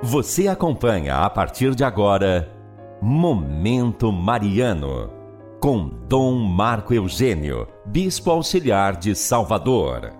Você acompanha a partir de agora Momento Mariano, com Dom Marco Eugênio, Bispo Auxiliar de Salvador.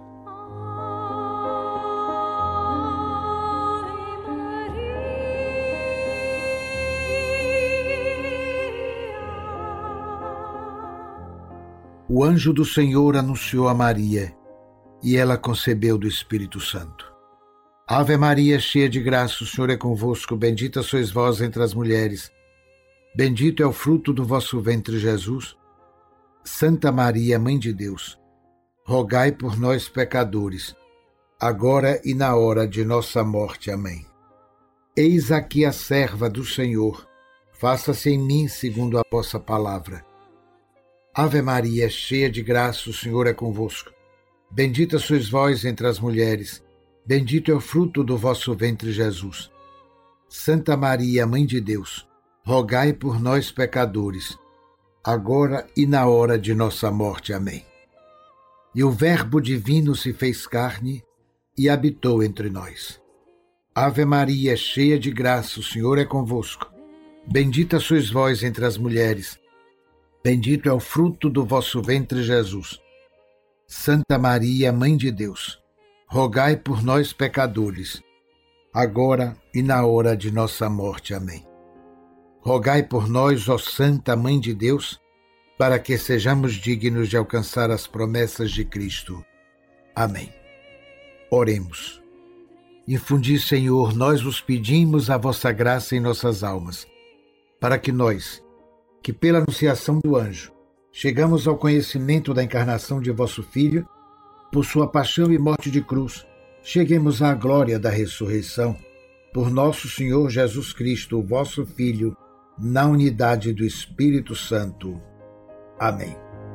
O anjo do Senhor anunciou a Maria, e ela concebeu do Espírito Santo. Ave Maria, cheia de graça, o Senhor é convosco, bendita sois vós entre as mulheres. Bendito é o fruto do vosso ventre, Jesus. Santa Maria, Mãe de Deus, rogai por nós, pecadores, agora e na hora de nossa morte. Amém. Eis aqui a serva do Senhor, faça-se em mim segundo a vossa palavra. Ave Maria, cheia de graça, o Senhor é convosco. Bendita sois vós entre as mulheres, bendito é o fruto do vosso ventre, Jesus. Santa Maria, Mãe de Deus, rogai por nós, pecadores, agora e na hora de nossa morte. Amém. E o Verbo divino se fez carne e habitou entre nós. Ave Maria, cheia de graça, o Senhor é convosco. Bendita sois vós entre as mulheres, bendito é o fruto do vosso ventre, Jesus. Santa Maria, Mãe de Deus, rogai por nós, pecadores, agora e na hora de nossa morte. Amém. Rogai por nós, ó Santa Mãe de Deus, para que sejamos dignos de alcançar as promessas de Cristo. Amém. Oremos. Infundi, Senhor, nós vos pedimos a vossa graça em nossas almas, para que nós, que pela anunciação do anjo, chegamos ao conhecimento da encarnação de vosso Filho, por sua paixão e morte de cruz, cheguemos à glória da ressurreição, por nosso Senhor Jesus Cristo, o vosso Filho, na unidade do Espírito Santo. Amém.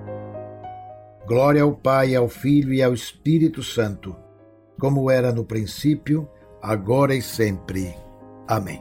Glória ao Pai, ao Filho e ao Espírito Santo, como era no princípio, agora e sempre. Amém.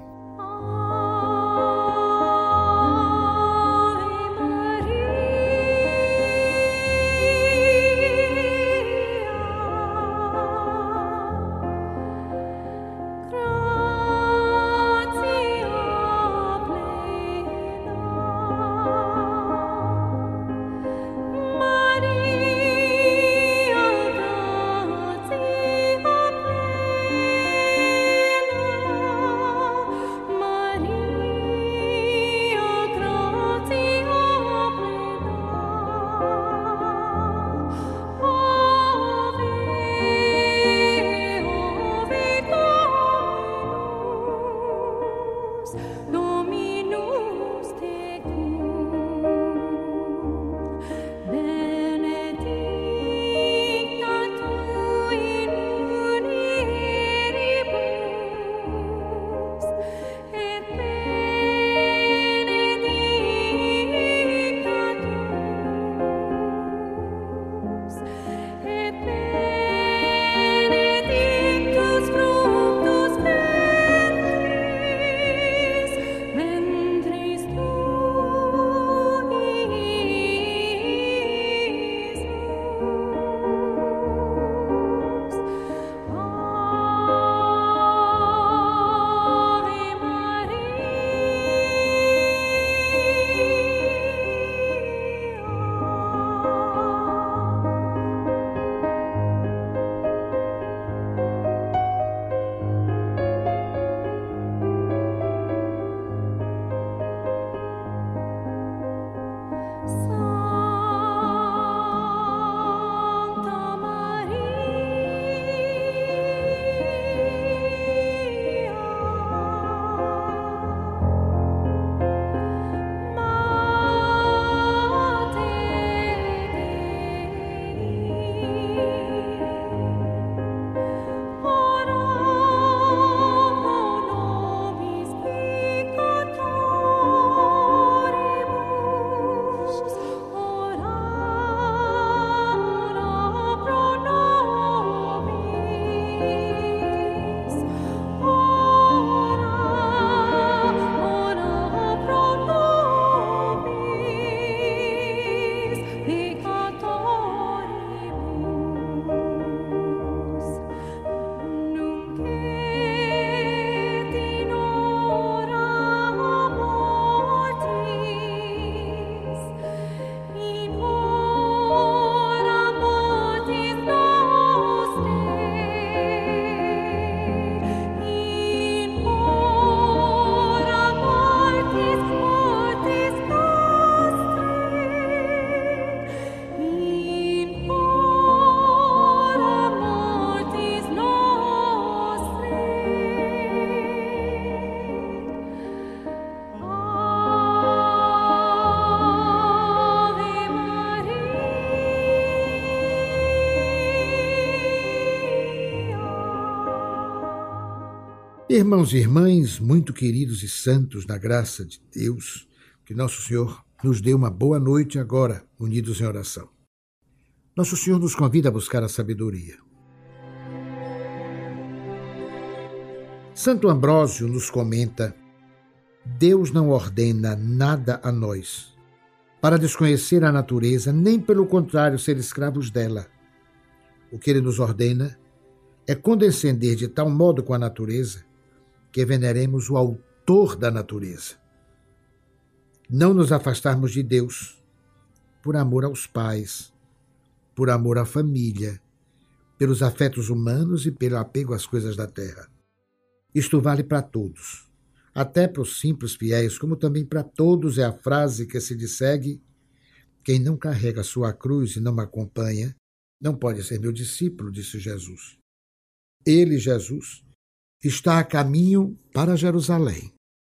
Irmãos e irmãs, muito queridos e santos na graça de Deus, que Nosso Senhor nos dê uma boa noite agora, unidos em oração. Nosso Senhor nos convida a buscar a sabedoria. Santo Ambrósio nos comenta: Deus não ordena nada a nós para desconhecer a natureza, nem pelo contrário ser escravos dela. O que ele nos ordena é condescender de tal modo com a natureza que veneremos o autor da natureza. Não nos afastarmos de Deus por amor aos pais, por amor à família, pelos afetos humanos e pelo apego às coisas da terra. Isto vale para todos, até para os simples fiéis, como também para todos é a frase que se lhe segue: quem não carrega sua cruz e não me acompanha, não pode ser meu discípulo, disse Jesus. Ele, Jesus, está a caminho para Jerusalém.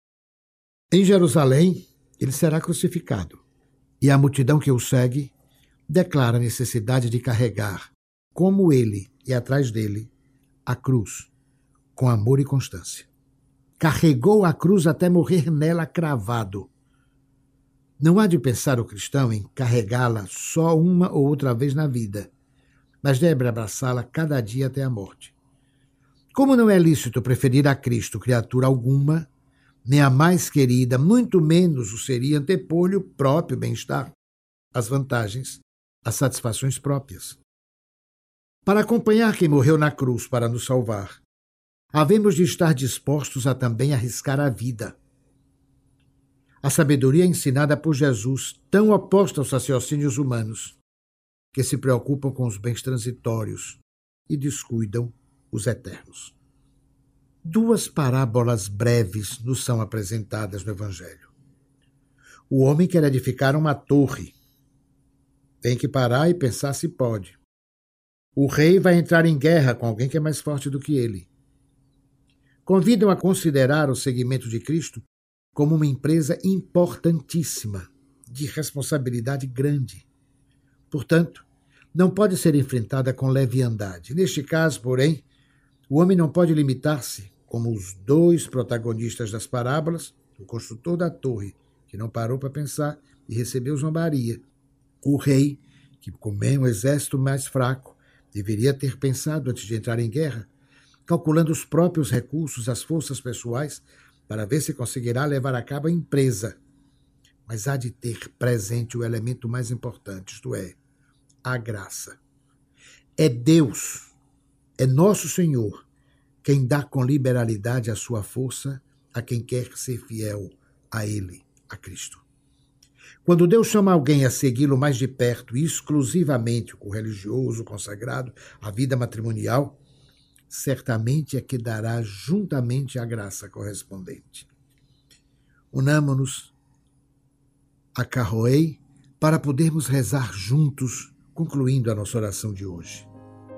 Em Jerusalém, ele será crucificado, e a multidão que o segue declara a necessidade de carregar, como ele e atrás dele, a cruz, com amor e constância. Carregou a cruz até morrer nela cravado. Não há de pensar o cristão em carregá-la só uma ou outra vez na vida, mas deve abraçá-la cada dia até a morte. Como não é lícito preferir a Cristo criatura alguma, nem a mais querida, muito menos o seria antepor-lhe o próprio bem-estar, as vantagens, as satisfações próprias. Para acompanhar quem morreu na cruz para nos salvar, havemos de estar dispostos a também arriscar a vida. A sabedoria ensinada por Jesus, tão oposta aos raciocínios humanos, que se preocupam com os bens transitórios e descuidam os eternos. Duas parábolas breves nos são apresentadas no Evangelho. O homem quer edificar uma torre. Tem que parar e pensar se pode. O rei vai entrar em guerra com alguém que é mais forte do que ele. Convidam a considerar o seguimento de Cristo como uma empresa importantíssima, de responsabilidade grande. Portanto, não pode ser enfrentada com leviandade. Neste caso, porém, o homem não pode limitar-se, como os dois protagonistas das parábolas, o construtor da torre, que não parou para pensar e recebeu zombaria, o rei, que como é um exército mais fraco, deveria ter pensado antes de entrar em guerra, calculando os próprios recursos, as forças pessoais, para ver se conseguirá levar a cabo a empresa. Mas há de ter presente o elemento mais importante, isto é, a graça. É Deus, é nosso Senhor, quem dá com liberalidade a sua força a quem quer ser fiel a Ele, a Cristo. Quando Deus chama alguém a segui-lo mais de perto, exclusivamente o religioso, o consagrado, a vida matrimonial, certamente é que dará juntamente a graça correspondente. Unamo-nos a Carroei para podermos rezar juntos, concluindo a nossa oração de hoje.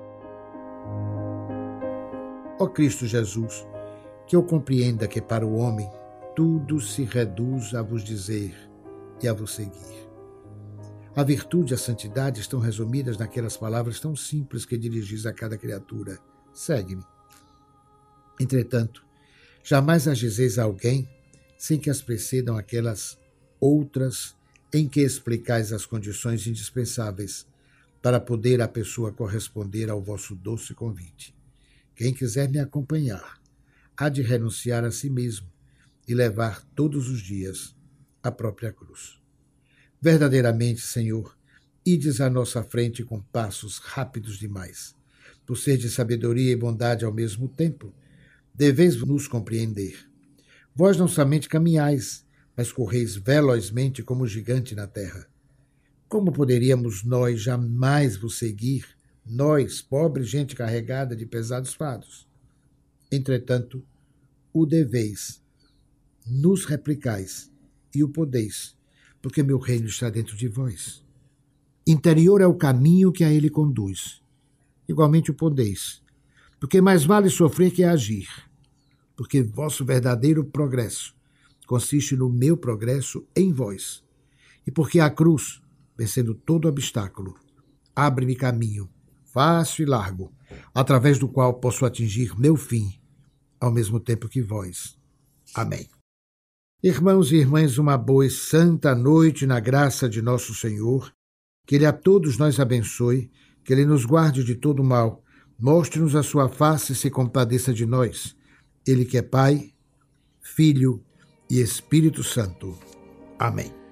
Ó Cristo Jesus, que eu compreenda que para o homem tudo se reduz a vos dizer e a vos seguir. A virtude e a santidade estão resumidas naquelas palavras tão simples que dirigis a cada criatura: segue-me. Entretanto, jamais agiseis a alguém sem que as precedam aquelas outras em que explicais as condições indispensáveis para poder a pessoa corresponder ao vosso doce convite. Quem quiser me acompanhar, há de renunciar a si mesmo e levar todos os dias a própria cruz. Verdadeiramente, Senhor, ides à nossa frente com passos rápidos demais. Por ser de sabedoria e bondade ao mesmo tempo, deveis nos compreender. Vós não somente caminhais, mas correis velozmente como o gigante na terra. Como poderíamos nós jamais vos seguir, nós, pobre gente carregada de pesados fardos? Entretanto, o deveis, nos replicais, e o podeis, porque meu reino está dentro de vós. Interior é o caminho que a ele conduz. Igualmente o podeis, porque mais vale sofrer que agir, porque vosso verdadeiro progresso consiste no meu progresso em vós, e porque a cruz, vencendo todo obstáculo, abre-me caminho, fácil e largo, através do qual posso atingir meu fim, ao mesmo tempo que vós. Amém. Irmãos e irmãs, uma boa e santa noite na graça de nosso Senhor. Que Ele a todos nós abençoe, que Ele nos guarde de todo mal, mostre-nos a sua face e se compadeça de nós. Ele que é Pai, Filho e Espírito Santo. Amém.